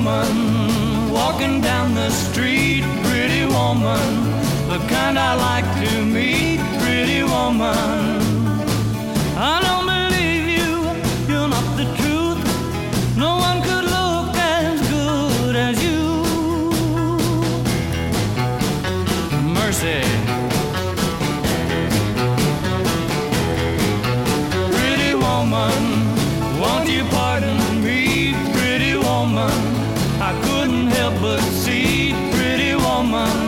woman, walking down the street, pretty woman, the kind I like to meet, pretty woman. I don't believe you, you're not the truth. No one could look as good as you. Mercy. Pretty woman, won't you pardon me, pretty woman? I couldn't help but see, pretty woman.